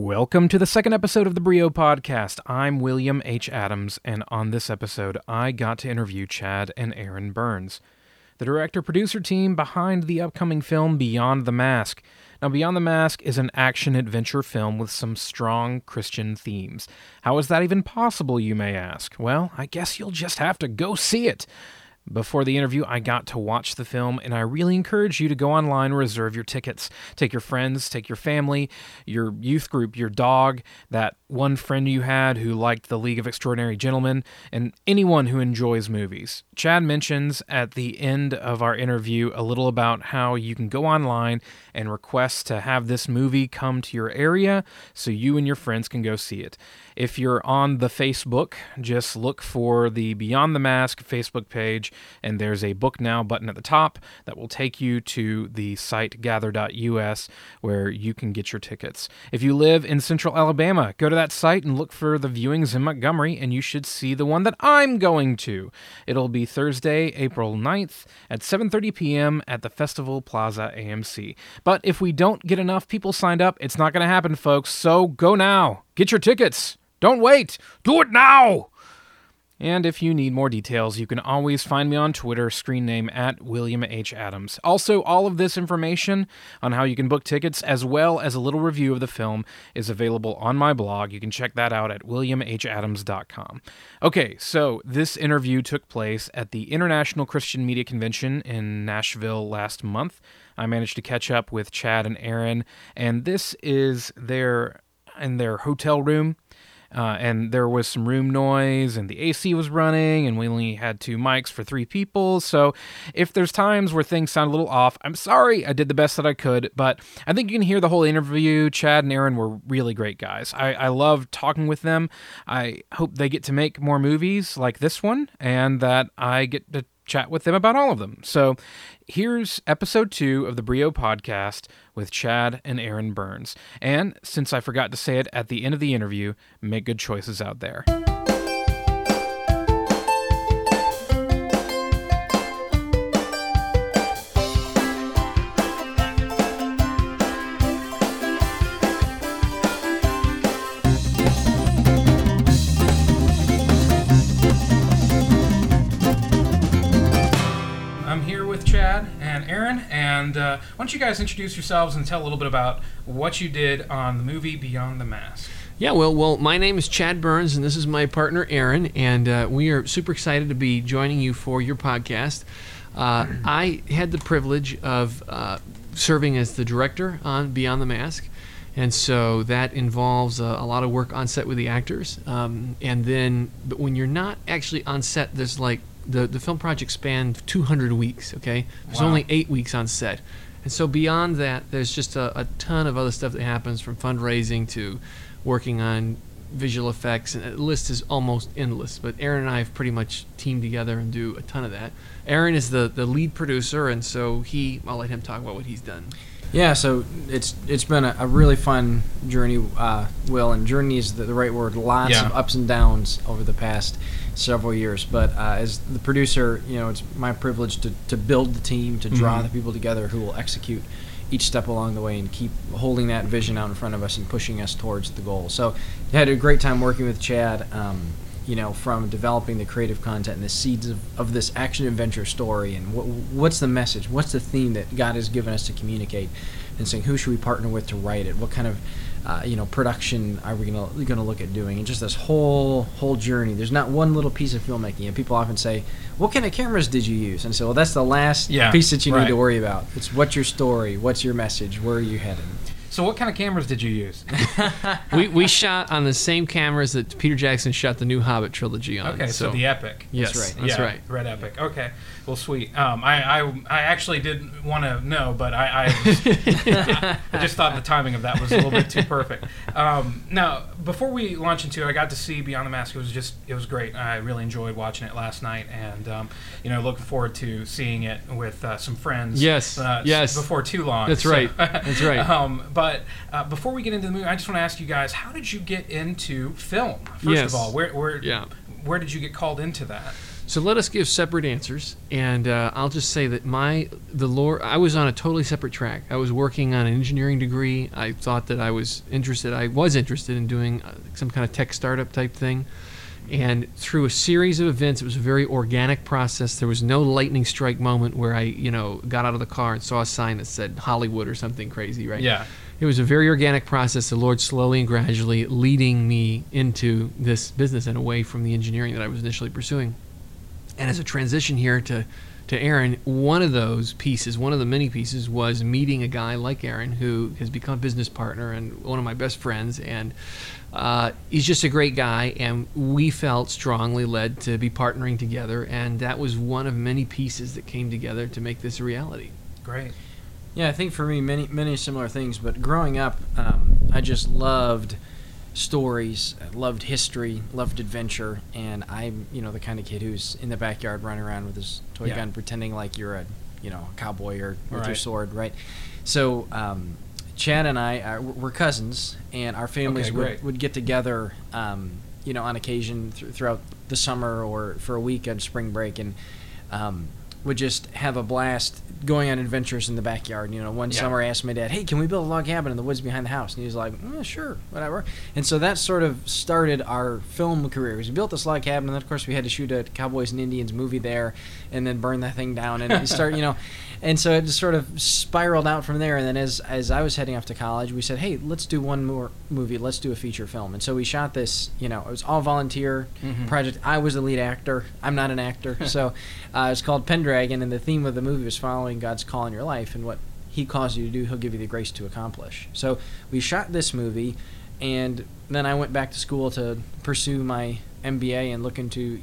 Welcome to the second episode of the Brio Podcast. I'm William H. Adams, and on this episode, I got to interview Chad and Aaron Burns, the director-producer team behind the upcoming film Beyond the Mask. Now, Beyond the Mask is an action-adventure film with some strong Christian themes. How is that even possible, you may ask? Well, I guess you'll just have to go see it. Before the interview, I got to watch the film, and I really encourage you to go online and reserve your tickets. Take your friends, take your family, your youth group, your dog, that one friend you had who liked The League of Extraordinary Gentlemen, and anyone who enjoys movies. Chad mentions at the end of our interview a little about how you can go online and request to have this movie come to your area so you and your friends can go see it. If you're on the Facebook, just look for the Beyond the Mask Facebook page, and there's a Book Now button at the top that will take you to the site gather.us where you can get your tickets. If you live in Central Alabama, go to that site and look for the viewings in Montgomery, and you should see the one that I'm going to. It'll be Thursday, April 9th at 7:30 p.m. at the Festival Plaza AMC. But if we don't get enough people signed up, it's not going to happen, folks, so go now. Get your tickets. Don't wait. Do it now. And if you need more details, you can always find me on Twitter, screen name at William H. Adams. Also, all of this information on how you can book tickets, as well as a little review of the film, is available on my blog. You can check that out at williamhadams.com. Okay, so this interview took place at the International Christian Media Convention in Nashville last month. I managed to catch up with Chad and Aaron, and this is in their hotel room. And there was some room noise, and the AC was running, and we only had 2 mics for 3 people. So if there's times where things sound a little off, I'm sorry. I did the best that I could, but I think you can hear the whole interview. Chad and Aaron were really great guys. I love talking with them. I hope they get to make more movies like this one, and that I get to chat with them about all of them. So here's episode 2 of the Brio Podcast with Chad and Aaron Burns. And since I forgot to say it at the end of the interview, make good choices out there. Chad and Aaron, and why don't you guys introduce yourselves and tell a little bit about what you did on the movie Beyond the Mask? Yeah, well, my name is Chad Burns, and this is my partner Aaron, and we are super excited to be joining you for your podcast. I had the privilege of serving as the director on Beyond the Mask, and so that involves a lot of work on set with the actors, but when you're not actually on set, there's like the film project spanned 200 weeks, okay? There's only 8 weeks on set. And so beyond that, there's just a ton of other stuff that happens, from fundraising to working on visual effects, and the list is almost endless. But Aaron and I have pretty much teamed together and do a ton of that. Aaron is the lead producer, and so I'll let him talk about what he's done. Yeah, so it's been a really fun journey, Will, and journey is the right word. Lots of ups and downs over the past several years. But as the producer, it's my privilege to build the team, to draw the people together who will execute each step along the way and keep holding that vision out in front of us and pushing us towards the goal. So I had a great time working with Chad, from developing the creative content and the seeds of this action-adventure story, and what's the message, what's the theme that God has given us to communicate, and saying who should we partner with to write it, what kind of production are we gonna look at doing, and just this whole journey. There's not one little piece of filmmaking, and people often say, what kind of cameras did you use? And I say, well, that's the last piece that you need to worry about. It's what's your story, what's your message, where are you headed? So what kind of cameras did you use? we shot on the same cameras that Peter Jackson shot the new Hobbit trilogy on. Okay, so the Epic. Yes, that's right. Red Epic. Okay, well, sweet. I actually didn't want to know, but I just thought the timing of that was a little bit too perfect. Now, before we launch into it, I got to see Beyond the Mask. It was great. I really enjoyed watching it last night, and looking forward to seeing it with some friends. Yes. Before too long. That's right. That's right. But before we get into the movie, I just want to ask you guys, how did you get into film? First of all, where did you get called into that? So let us give separate answers, and I'll just say that I was on a totally separate track. I was working on an engineering degree. I thought that I was interested in doing some kind of tech startup type thing. And through a series of events, it was a very organic process. There was no lightning strike moment where I, got out of the car and saw a sign that said Hollywood or something crazy, right? Yeah. It was a very organic process, the Lord slowly and gradually leading me into this business and away from the engineering that I was initially pursuing. And as a transition here to Aaron, one of those pieces, one of the many pieces, was meeting a guy like Aaron who has become a business partner and one of my best friends. And he's just a great guy, and we felt strongly led to be partnering together. And that was one of many pieces that came together to make this a reality. Great. Yeah, I think for me, many similar things. But growing up, I just loved stories, loved history, loved adventure, and I'm the kind of kid who's in the backyard running around with his toy gun, pretending like you're a cowboy or with your sword, right? So Chad and I we're cousins, and our families would get together, on occasion throughout the summer or for a week on spring break, and would just have a blast going on adventures in the backyard. One summer I asked my dad, hey, can we build a log cabin in the woods behind the house? And he was like, sure, whatever. And so that sort of started our film career. We built this log cabin, and then, of course, we had to shoot a Cowboys and Indians movie there and then burn that thing down and start, And so it just sort of spiraled out from there. And then as I was heading off to college, we said, hey, let's do one more movie. Let's do a feature film. And so we shot this, it was all volunteer project. I was the lead actor. I'm not an actor. So it's called Pendragon, and the theme of the movie was following God's call in your life, and what he calls you to do, he'll give you the grace to accomplish. So we shot this movie, and then I went back to school to pursue my MBA and look into,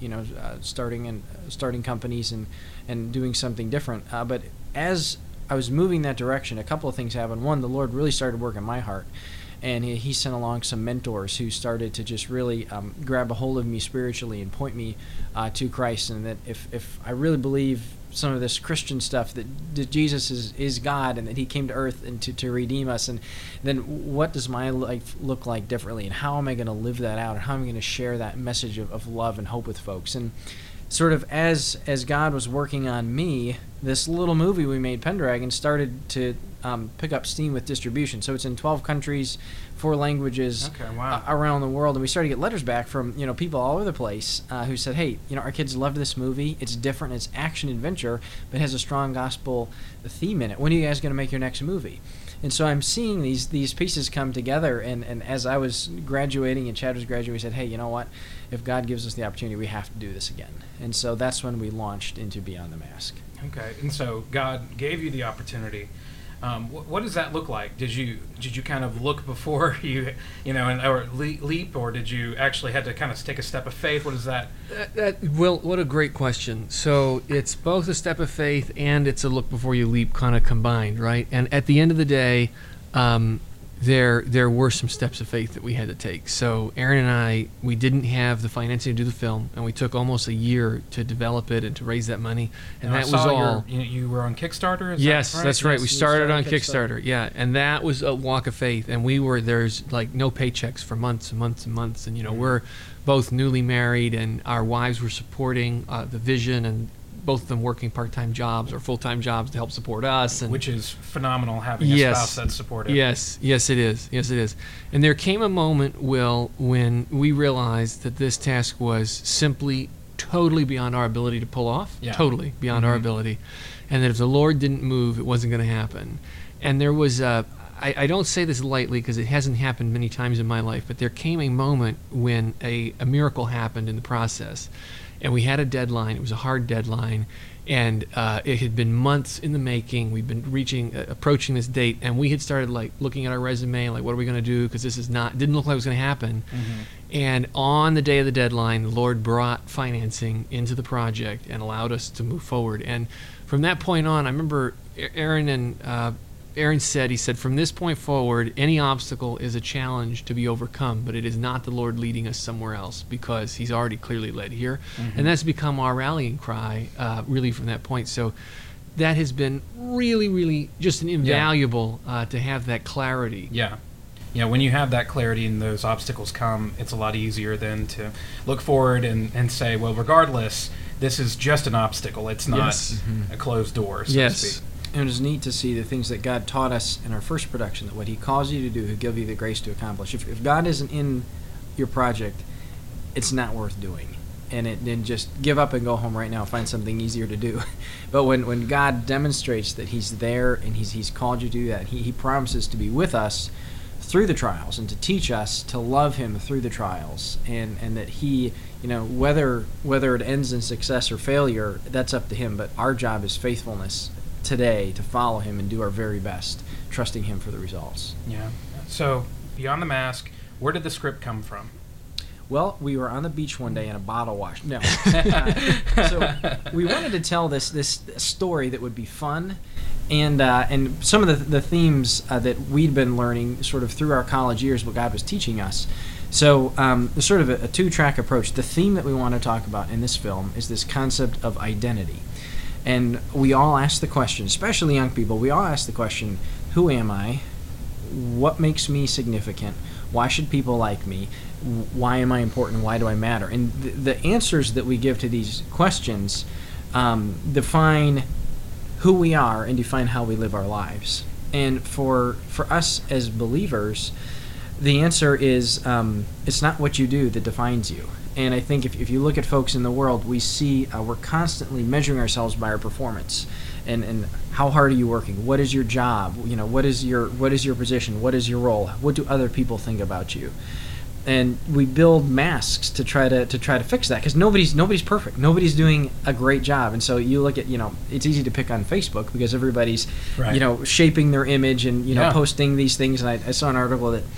starting companies and doing something different. But as I was moving that direction, a couple of things happened. One, the Lord really started working my heart, and he sent along some mentors who started to just really grab a hold of me spiritually and point me to Christ, and that if I really believe some of this Christian stuff, that Jesus is God and that he came to earth and to redeem us, and then what does my life look like differently, and how am I going to live that out, and how am I going to share that message of love and hope with folks? And sort of as God was working on me, this little movie we made, Pendragon, started to pick up steam with distribution. So it's in 12 countries, 4 languages around the world, and we started to get letters back from people all over the place who said, hey, our kids loved this movie. It's different. It's action adventure, but has a strong gospel theme in it. When are you guys going to make your next movie? And so I'm seeing these pieces come together, and as I was graduating and Chad was graduating, we said, hey, you know what? If God gives us the opportunity, we have to do this again. And so that's when we launched into Beyond the Mask. Okay, and so God gave you the opportunity. What does that look like? Did you kind of look before or leap, or did you actually had to kind of take a step of faith? What is that? Will, what a great question. So it's both a step of faith and it's a look before you leap kind of combined, right? And at the end of the day, there were some steps of faith that we had to take. So Aaron and I, we didn't have the financing to do the film, and we took almost a year to develop it and to raise that money. And that was all. You were on Kickstarter? Yes, that's right. We started on Kickstarter. Yeah, and that was a walk of faith. And there's like no paychecks for months and months and months. And we're both newly married, and our wives were supporting the vision, and both of them working part-time jobs or full-time jobs to help support us. And which is phenomenal, having a spouse that's supportive. Yes, it is. And there came a moment, Will, when we realized that this task was simply totally beyond our ability to pull off, totally beyond our ability, and that if the Lord didn't move, it wasn't going to happen. And there was I don't say this lightly because it hasn't happened many times in my life, but there came a moment when a miracle happened in the process. And we had a deadline. It was a hard deadline, and it had been months in the making. We'd been approaching this date, and we had started like looking at our resume, like what are we going to do? Because this didn't look like it was going to happen. And on the day of the deadline, the Lord brought financing into the project and allowed us to move forward. And from that point on, I remember Aaron said, from this point forward, any obstacle is a challenge to be overcome, but it is not the Lord leading us somewhere else, because he's already clearly led here. And that's become our rallying cry, really, from that point. So that has been really, really just an invaluable to have that clarity. Yeah. When you have that clarity and those obstacles come, it's a lot easier then to look forward and say, well, regardless, this is just an obstacle. It's not a closed door, so to speak. And it was neat to see the things that God taught us in our first production, that what he calls you to do, he'll give you the grace to accomplish. If God isn't in your project, it's not worth doing. And then just give up and go home right now, find something easier to do. But when God demonstrates that he's there and he's called you to do that, he promises to be with us through the trials and to teach us to love him through the trials, and that he, whether it ends in success or failure, that's up to him, but our job is faithfulness today to follow him and do our very best, trusting him for the results. Yeah. So, Beyond the Mask, where did the script come from? Well, we were on the beach one day in a bottle wash. No. So we wanted to tell this story that would be fun, and some of the themes that we'd been learning sort of through our college years, what God was teaching us. So there's sort of a two-track approach. The theme that we want to talk about in this film is this concept of identity. And we all ask the question, especially young people, we all ask the question, who am I? What makes me significant? Why should people like me? Why am I important? Why do I matter? And the answers that we give to these questions define who we are and define how we live our lives. And for us as believers, the answer is it's not what you do that defines you. And I think if you look at folks in the world, we see we're constantly measuring ourselves by our performance. And how hard are you working? What is your job? What is your position? What is your role? What do other people think about you? And we build masks to try to fix that, because nobody's perfect. Nobody's doing a great job. And so you look at, it's easy to pick on Facebook because everybody's shaping their image and posting these things. And I saw an article that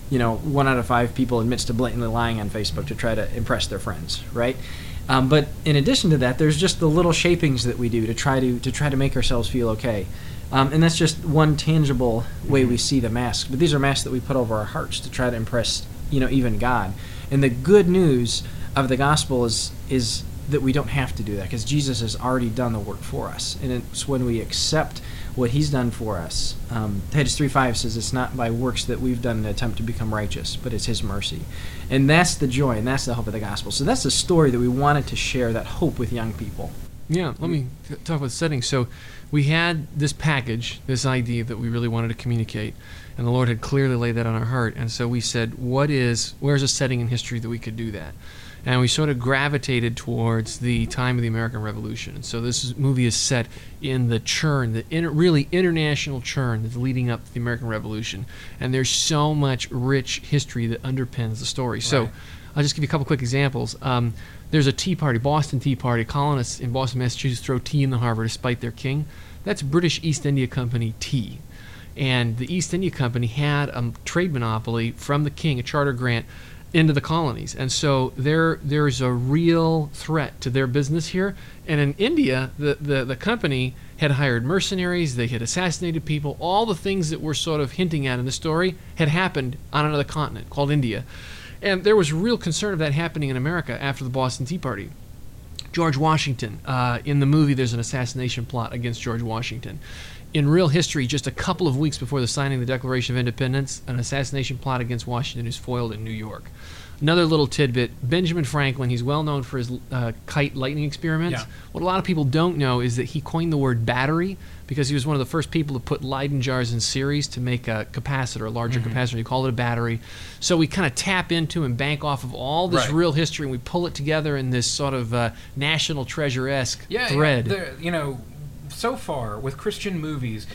1 out of 5 people admits to blatantly lying on Facebook to try to impress their friends, right? But in addition to that, there's just the little shapings that we do to try to make ourselves feel okay, and that's just one tangible way we see the masks. But these are masks that we put over our hearts to try to impress, even God. And the good news of the gospel is that we don't have to do that, because Jesus has already done the work for us, and it's when we accept what he's done for us. Titus 3:5 says it's not by works that we've done an attempt to become righteous, but it's his mercy. And that's the joy, and that's the hope of the gospel. So that's the story that we wanted to share, that hope with young people. Yeah, let me talk about the setting. So we had this package, this idea that we really wanted to communicate, and the Lord had clearly laid that on our heart. And so we said, where's a setting in history that we could do that? And we sort of gravitated towards the time of the American Revolution. And so this movie is set in the churn, really international churn that's leading up to the American Revolution. And there's so much rich history that underpins the story. Right. So I'll just give you a couple quick examples. There's a tea party, Boston Tea Party. Colonists in Boston, Massachusetts throw tea in the harbor to spite their king. That's British East India Company tea. And the East India Company had a trade monopoly from the king, a charter grant, into the colonies. And so there's a real threat to their business here. And in India, the company had hired mercenaries, they had assassinated people. All the things that we're sort of hinting at in the story had happened on another continent called India. And there was real concern of that happening in America after the Boston Tea Party. George Washington, in the movie there's an assassination plot against George Washington. In real history, just a couple of weeks before the signing of the Declaration of Independence, an assassination plot against Washington is foiled in New York. Another little tidbit, Benjamin Franklin, he's well known for his kite lightning experiments. Yeah. What a lot of people don't know is that he coined the word battery because he was one of the first people to put Leyden jars in series to make a capacitor, a larger capacitor. He called it a battery. So we kind of tap into and bank off of all this real history, and we pull it together in this sort of national treasure-esque thread. Yeah, so far with Christian movies,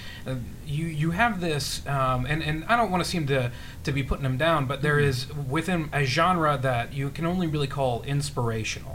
you have this, and I don't want to seem to be putting them down, but there is within a genre that you can only really call inspirational,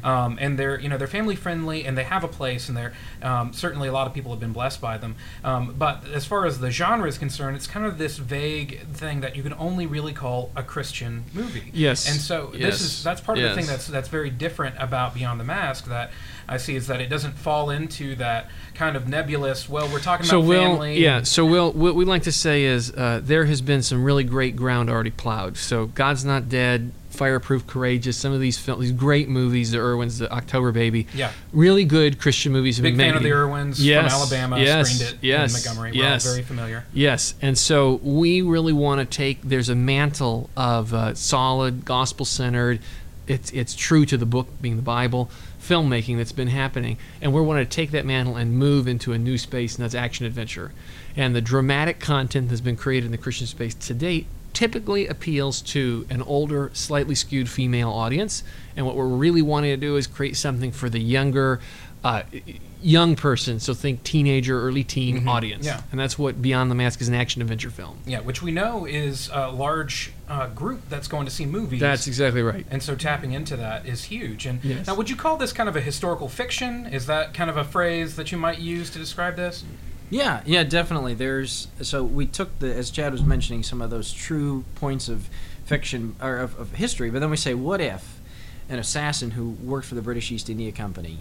and they're family friendly and they have a place, and they're certainly a lot of people have been blessed by them. But as far as the genre is concerned, it's kind of this vague thing that you can only really call a Christian movie. Yes, and so that's part of the thing that's very different about Beyond the Mask that I see, is that it doesn't fall into that kind of nebulous, well, we're talking about family. What we like to say is there has been some really great ground already plowed. So God's Not Dead, Fireproof, Courageous, some of these these great movies, the Irwins, the October Baby. Yeah. Really good Christian movies have been made. Big fan of the Irwins from Alabama, screened it in Montgomery. Yes. Well, very familiar. Yes, and so we really want to there's a mantle of solid, gospel-centered, it's true to the book, being the Bible, filmmaking that's been happening, and we're wanting to take that mantle and move into a new space, and that's action adventure. And the dramatic content that's been created in the Christian space to date typically appeals to an older, slightly skewed female audience, and what we're really wanting to do is create something for the younger, young person, so think teenager, early teen audience. Yeah. And that's what Beyond the Mask is, an action adventure film. Yeah, which we know is a large group that's going to see movies. That's exactly right. And so tapping into that is huge. And Yes. now, would you call this kind of a historical fiction? Is that kind of a phrase that you might use to describe this? Yeah, definitely. So we took as Chad was mentioning, some of those true points of fiction or of history, but then we say, what if an assassin who worked for the British East India Company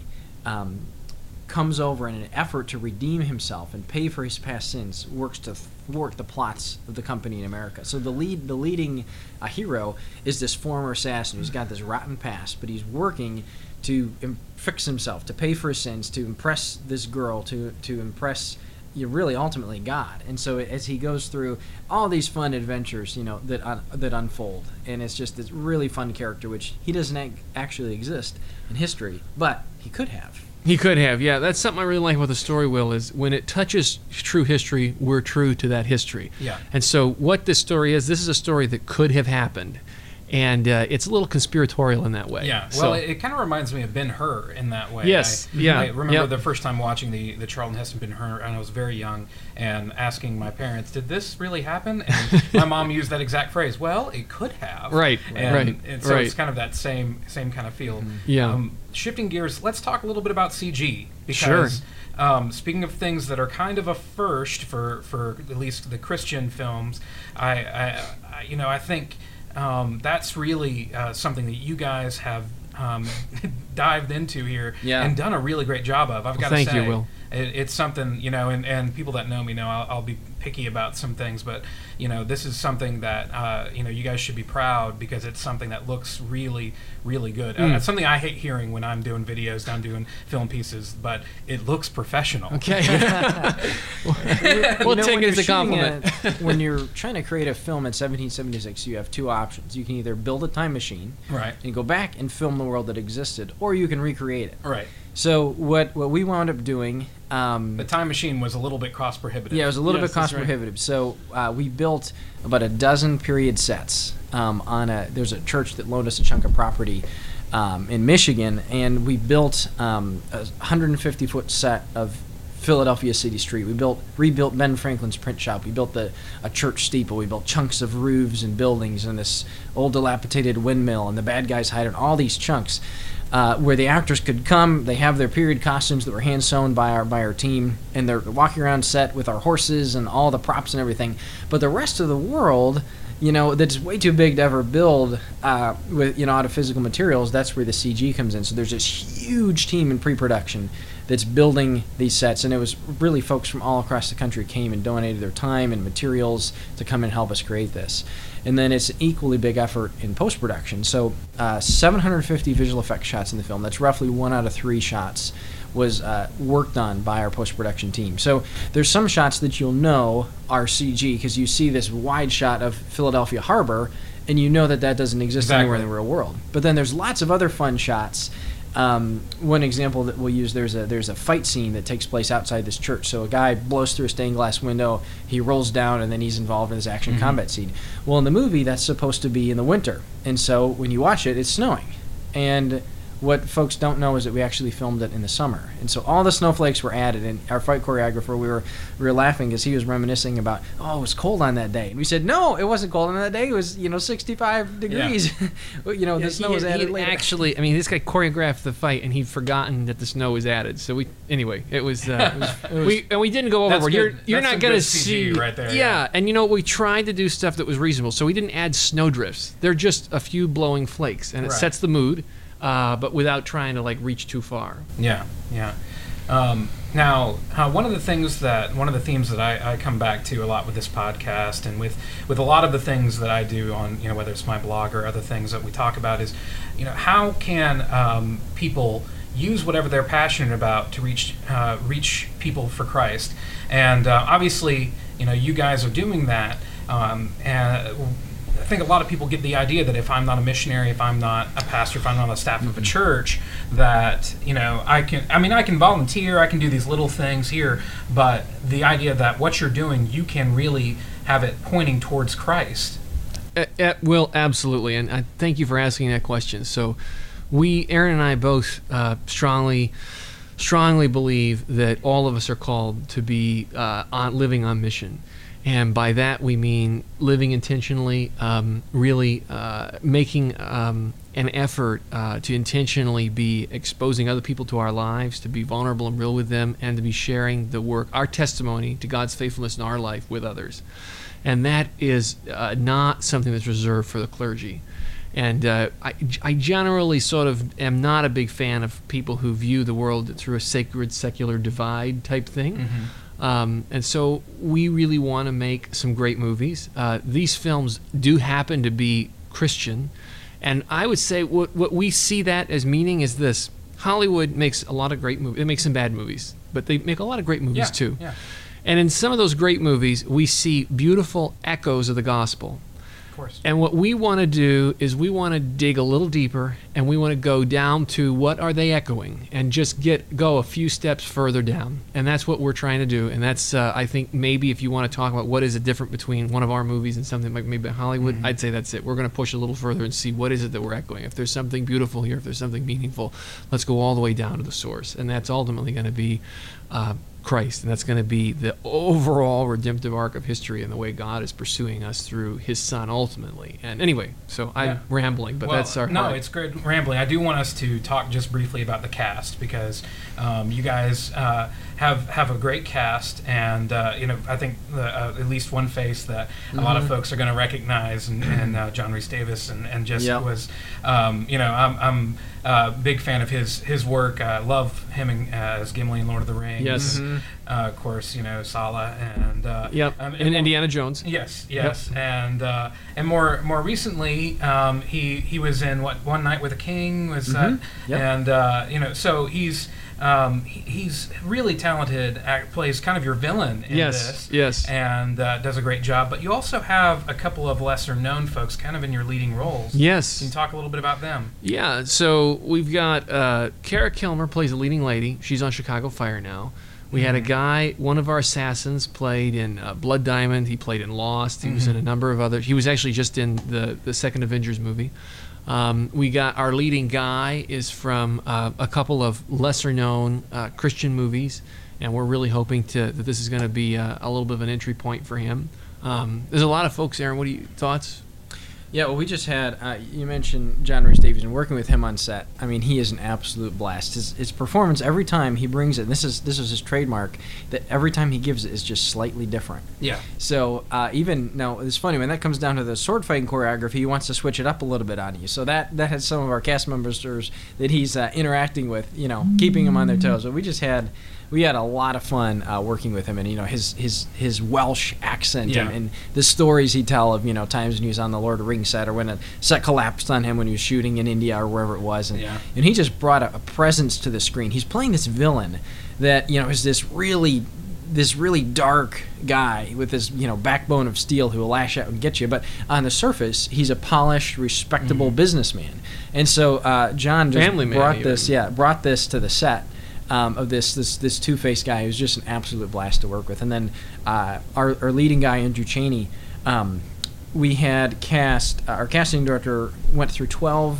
comes over in an effort to redeem himself and pay for his past sins, works to thwart the plots of the company in America. So the leading hero is this former assassin who's got this rotten past, but he's working to fix himself, to pay for his sins, to impress this girl, to impress really ultimately God. And so as he goes through all these fun adventures, that unfold, and it's just this really fun character, which he doesn't actually exist in history, but he could have. He could have, yeah. That's something I really like about the story, Will, is when it touches true history, we're true to that history. Yeah. And so what this story is, this is a story that could have happened. And it's a little conspiratorial in that way. Yeah, well, it kind of reminds me of Ben-Hur in that way. Yes, I remember the first time watching the Charlton Heston Ben-Hur, and I was very young, and asking my parents, did this really happen? And my mom used that exact phrase, well, it could have. Right, and so it's kind of that same kind of feel. Yeah. Shifting gears, let's talk a little bit about CG. Because, speaking of things that are kind of a first for at least the Christian films, I think... that's really something that you guys have dived into here and done a really great job of. I've got to say, thank you, Will. It's something, and people that know me know I'll be picky about some things, but this is something that you guys should be proud, because it's something that looks really, really good. It's something I hate hearing when I'm doing videos, I'm doing film pieces, but it looks professional. Okay. We'll take it as a compliment. When you're trying to create a film in 1776, you have two options. You can either build a time machine, right, and go back and film the world that existed, or you can recreate it. Right. So what we wound up doing... the time machine was a little bit cost prohibitive. Yeah, it was a little bit cost prohibitive. Right. So we built about a dozen period sets there's a church that loaned us a chunk of property in Michigan, and we built a 150-foot set of Philadelphia City Street. We rebuilt Ben Franklin's print shop. We built a church steeple. We built chunks of roofs and buildings and this old dilapidated windmill, and the bad guys hide in all these chunks. Where the actors could come, they have their period costumes that were hand sewn by our team, and they're walking around set with our horses and all the props and everything. But the rest of the world, that's way too big to ever build with out of physical materials. That's where the CG comes in. So there's this huge team in pre-production that's building these sets, and it was really folks from all across the country came and donated their time and materials to come and help us create this. And then it's an equally big effort in post-production. So 750 visual effects shots in the film. That's roughly 1 out of 3 shots was worked on by our post-production team. So there's some shots that you'll know are CG because you see this wide shot of Philadelphia Harbor, and you know that doesn't exist anywhere in the real world. But then there's lots of other fun shots. One example that we'll use, there's a fight scene that takes place outside this church. So a guy blows through a stained glass window, he rolls down, and then he's involved in this action combat scene. Well, in the movie, that's supposed to be in the winter. And so when you watch it, it's snowing. And what folks don't know is that we actually filmed it in the summer. And so all the snowflakes were added, and our fight choreographer, we were laughing as he was reminiscing about, it was cold on that day. And we said, no, it wasn't cold on that day. It was, 65 degrees. Yeah. The snow was added later. Actually, this guy choreographed the fight, and he'd forgotten that the snow was added. So we didn't go overboard. You're not going to see right there. Yeah, and we tried to do stuff that was reasonable. So we didn't add snowdrifts. They're just a few blowing flakes, and it sets the mood. But without trying to reach too far. Yeah. Now, one of the themes that I come back to a lot with this podcast, and with a lot of the things that I do on whether it's my blog or other things that we talk about, is how can people use whatever they're passionate about to reach people for Christ, and obviously you guys are doing that, and think a lot of people get the idea that if I'm not a missionary, if I'm not a pastor, if I'm not on the staff of a church, that I can volunteer, I can do these little things here, but the idea that what you're doing, you can really have it pointing towards Christ. Will, absolutely, and I thank you for asking that question. So, Aaron and I both strongly believe that all of us are called to be living on mission. And by that we mean living intentionally, really making an effort to intentionally be exposing other people to our lives, to be vulnerable and real with them, and to be sharing the work, our testimony to God's faithfulness in our life with others. And that is not something that's reserved for the clergy. And I generally sort of am not a big fan of people who view the world through a sacred, secular divide type thing. Mm-hmm. And so we really want to make some great movies. These films do happen to be Christian. And I would say what we see that as meaning is this. Hollywood makes a lot of great movies. It makes some bad movies, but they make a lot of great movies too. Yeah. And in some of those great movies, we see beautiful echoes of the gospel. And what we want to do is we want to dig a little deeper, and we want to go down to what are they echoing, and just go a few steps further down. And that's what we're trying to do. And that's, I think, maybe if you want to talk about what is the difference between one of our movies and something like maybe Hollywood, mm-hmm. I'd say that's it. We're going to push a little further and see what is it that we're echoing. If there's something beautiful here, if there's something meaningful, let's go all the way down to the source. And that's ultimately going to be Christ, and that's going to be the overall redemptive arc of history and the way God is pursuing us through His Son ultimately. And anyway, so I'm rambling, but that's our no, part. It's good rambling. I do want us to talk just briefly about the cast, because you guys have a great cast, and I think at least one face that a lot of folks are going to recognize, and John Rhys Davis, and just was I'm a big fan of his work. I love him as Gimli in Lord of the Rings. Yes. Of course, Sala and and Indiana Jones. Yes. Yep. And more recently, he was in One Night with a King was and so he's really talented. Plays kind of your villain in this. Yes. And does a great job. But you also have a couple of lesser known folks kind of in your leading roles. Yes. Can you talk a little bit about them? Yeah. So we've got Cara Kilmer plays the leading lady. She's on Chicago Fire now. We had a guy, one of our assassins, played in Blood Diamond. He played in Lost. He was in a number of others. He was actually just in the second Avengers movie. We got our leading guy is from a couple of lesser-known Christian movies, and we're really hoping that this is going to be a little bit of an entry point for him. There's a lot of folks, Aaron. What are your thoughts? Yeah, well, we just had, you mentioned John Rhys Davies, and working with him on set, I mean, he is an absolute blast. His performance, every time he brings it, and this is his trademark, that every time he gives it is just slightly different. Yeah. So even, now, it's funny, when that comes down to the sword fighting choreography, he wants to switch it up a little bit on you. So that has some of our cast members that he's interacting with, keeping them on their toes. But we had a lot of fun working with him, and his Welsh accent and the stories he'd tell of times when he was on the Lord of the Rings set, or when a set collapsed on him when he was shooting in India or wherever it was, and he just brought a presence to the screen. He's playing this villain that is this really dark guy with this backbone of steel who will lash out and get you, but on the surface he's a polished, respectable businessman. And so John just brought this to the set. Of this two-faced guy who's just an absolute blast to work with. And then our leading guy, Andrew Chaney, we had our casting director went through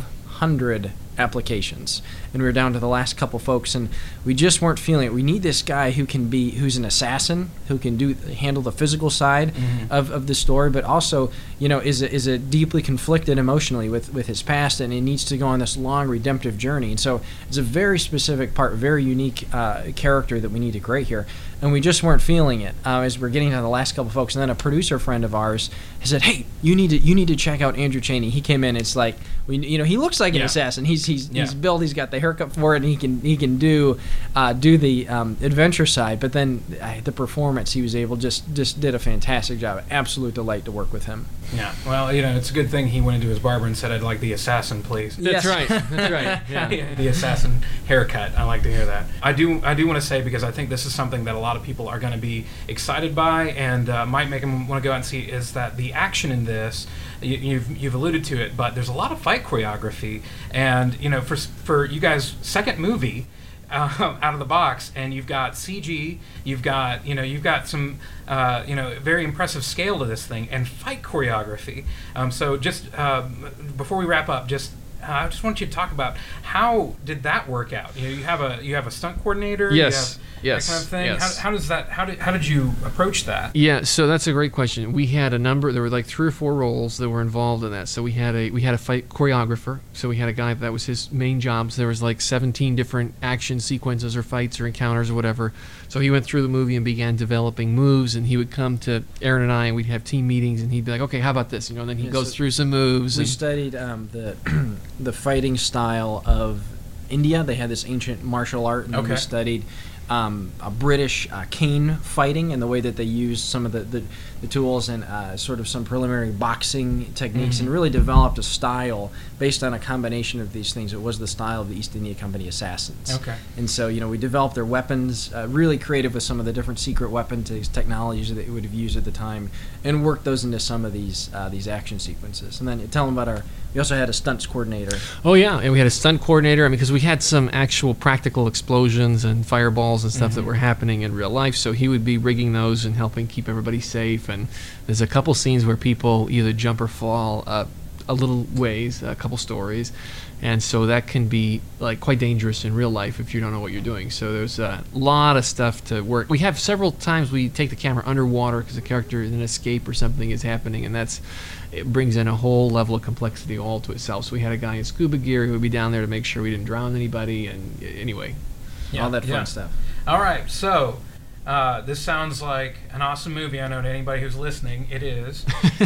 1,200 applications, and we were down to the last couple folks, and we just weren't feeling it. We need this guy who's an assassin, who can handle the physical side of the story, but also is a deeply conflicted emotionally with his past, and he needs to go on this long redemptive journey. And so it's a very specific part, very unique character that we need to create here, and we just weren't feeling it as we're getting to the last couple folks. And then a producer friend of ours said, "Hey, you need to check out Andrew Chaney." He came in. It's like he looks like an assassin. He's built. He's got the haircut for it, and he can do the adventure side. But then the performance, he was able just did a fantastic job. Absolute delight to work with him. Yeah. Well, it's a good thing he went into his barber and said, "I'd like the assassin, please." That's right. That's right. Yeah. The assassin haircut. I like to hear that. I do want to say, because I think this is something that a lot of people are going to be excited by and might make them want to go out and see, is that the action in this, you've alluded to it, but there's a lot of fight choreography, and for you guys' second movie. Out of the box, and you've got CG, you've got some very impressive scale to this thing, and fight choreography. So just before we wrap up, I just want you to talk about how did that work out. You have a stunt coordinator. Yes. That kind of thing. Yes. How did you approach that? Yeah, so that's a great question. We had there were like 3 or 4 roles that were involved in that. So we had a fight choreographer. So we had a guy that was his main job. So there was like 17 different action sequences or fights or encounters or whatever. So he went through the movie and began developing moves, and he would come to Aaron and I, and we'd have team meetings, and he'd be like, "Okay, how about this?" And then he goes through some moves. We studied the fighting style of India. They had this ancient martial art, and then we studied a British cane fighting and the way that they used some of the tools and sort of some preliminary boxing techniques, and really developed a style based on a combination of these things. It was the style of the East India Company assassins. Okay. And so, we developed their weapons, really creative with some of the different secret weapon technologies that they would have used at the time, and worked those into some of these action sequences. And then tell them about we also had a stunts coordinator. Oh, yeah, and we had a stunt coordinator, because we had some actual practical explosions and fireballs and stuff that were happening in real life, so he would be rigging those and helping keep everybody safe. And there's a couple scenes where people either jump or fall a little ways, a couple stories, and so that can be like quite dangerous in real life if you don't know what you're doing. So there's a lot of stuff to work. We have several times we take the camera underwater because the character in an escape or something is happening, and it brings in a whole level of complexity all to itself. So we had a guy in scuba gear who would be down there to make sure we didn't drown anybody, and anyway, all that fun stuff. All right, so this sounds like an awesome movie. I know to anybody who's listening, it is.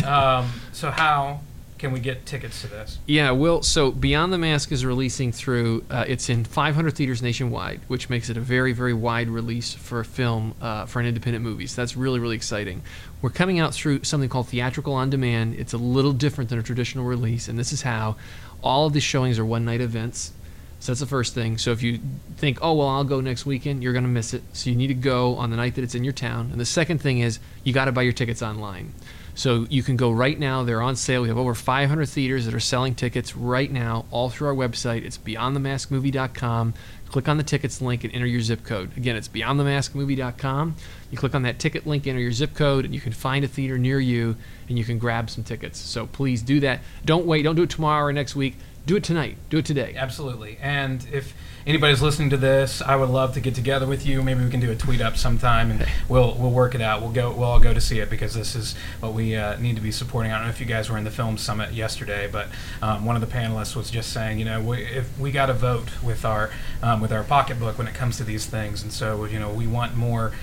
So how can we get tickets to this? Yeah, so Beyond the Mask is releasing through, it's in 500 theaters nationwide, which makes it a very, very wide release for a film, for an independent movie. So that's really, really exciting. We're coming out through something called Theatrical On Demand. It's a little different than a traditional release, and this is how all of these showings are one-night events. So that's the first thing. So if you think, oh, well, I'll go next weekend, you're going to miss it. So you need to go on the night that it's in your town. And the second thing is you got to buy your tickets online. So you can go right now. They're on sale. We have over 500 theaters that are selling tickets right now all through our website. It's beyondthemaskmovie.com. Click on the tickets link and enter your zip code. Again, it's beyondthemaskmovie.com. You click on that ticket link, enter your zip code, and you can find a theater near you, and you can grab some tickets. So please do that. Don't wait. Don't do it tomorrow or next week. Do it tonight. Do it today. Absolutely. And if anybody's listening to this, I would love to get together with you. Maybe we can do a tweet up sometime, and we'll work it out. We'll all go to see it, because this is what we need to be supporting. I don't know if you guys were in the film summit yesterday, but one of the panelists was just saying, if we got to vote with our pocketbook when it comes to these things, and so we want more.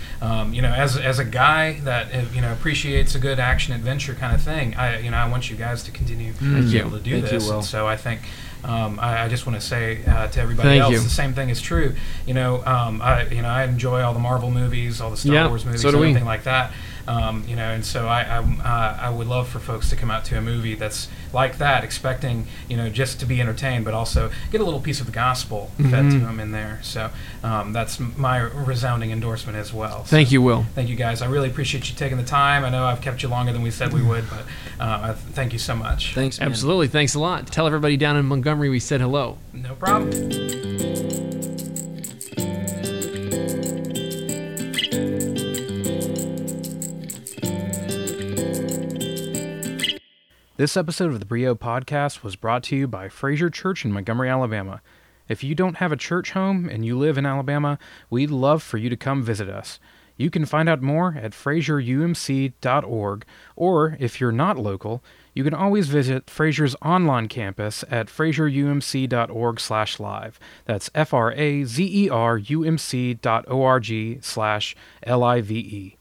As a guy that appreciates a good action adventure kind of thing, I want you guys to continue to be able to do this. And so I think. I just want to say to everybody else, the same thing is true. I enjoy all the Marvel movies, all the Star Wars movies, everything like that. And so I would love for folks to come out to a movie that's like that, expecting just to be entertained, but also get a little piece of the gospel fed to them in there. So that's my resounding endorsement as well. So, thank you, Will. Thank you, guys. I really appreciate you taking the time. I know I've kept you longer than we said we would, but thank you so much. Thanks, man. Absolutely. Thanks a lot. Tell everybody down in Montgomery we said hello. No problem. This episode of the Brio Podcast was brought to you by Fraser Church in Montgomery, Alabama. If you don't have a church home and you live in Alabama, we'd love for you to come visit us. You can find out more at FraserUMC.org, or if you're not local, you can always visit Fraser's online campus at FraserUMC.org/live. That's FraserUMC.org/LIVE.